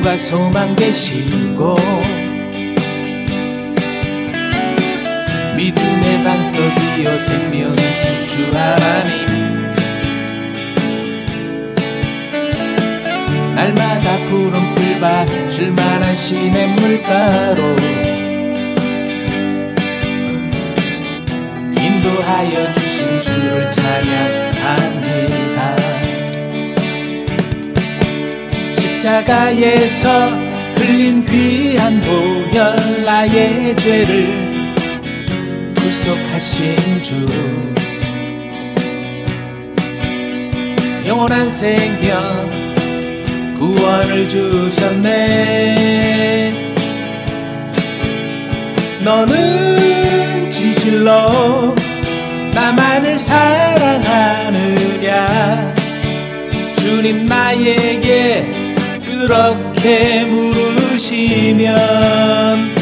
꿈과 소망 되시고 믿음의 반석이요 생명이신 주 하나님, 날마다 푸른 풀밭 쉴만한 시냇 물가로 인도하여 주신 주를 찬양합니다. 십자가에서 흘린 귀한 보혈 나의 죄를 구속하신 주, 영원한 생명 구원을 주셨네. 너는 진실로 나만을 사랑하느냐, 주님 나에게 그렇게 물으시면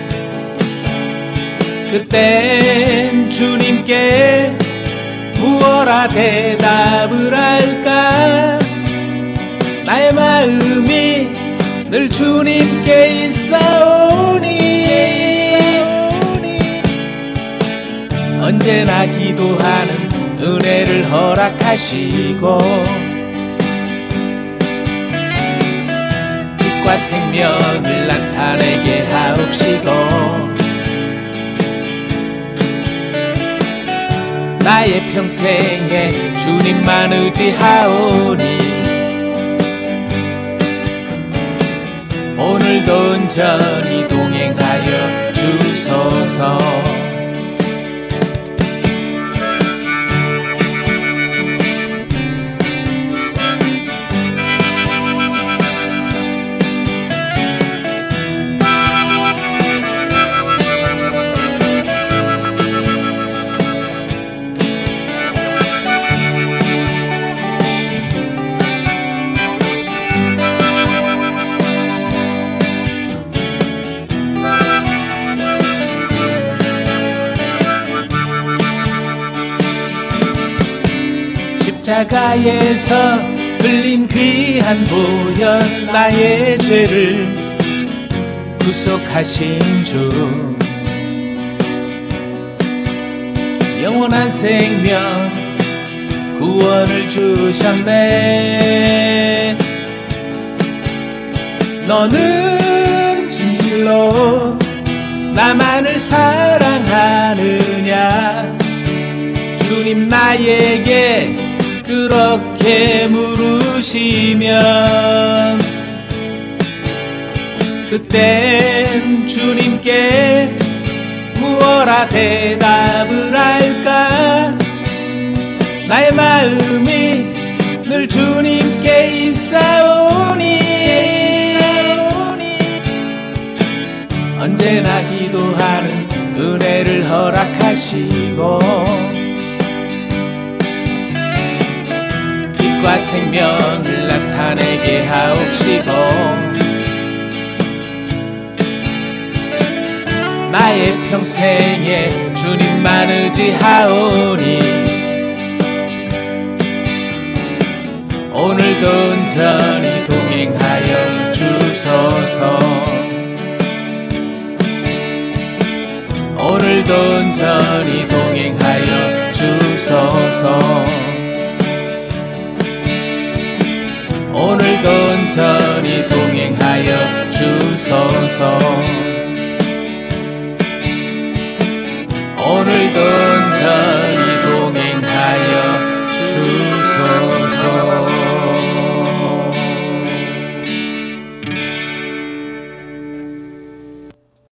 그땐 주님께 무엇라 대답을 할까? 나의 마음이 늘 주님께 있사오니 언제나 기도하는 은혜를 허락하시고 빛과 생명을 나타내게 하옵시고 나의 평생에 주님만 의지하오니 오늘도 온전히 동행하여 주소서. 십자가에서 흘린 귀한 보혈 나의 죄를 구속하신 주, 영원한 생명 구원을 주셨네. 너는 진실로 나만을 사랑하느냐, 주님 나에게 그렇게 물으시면 그땐 주님께 무엇라 대답을 할까? 나의 마음이 늘 주님께 있사오니 언제나 기도하는 은혜를 허락하시고 빛과 생명을 나타내게 하옵시고 나의 평생에 주님만 의지하오니 오늘도 온전히 동행하여 주소서. 오늘도 온전히 동행하여 주소서. 오늘도 온전히 동행하여 주소서.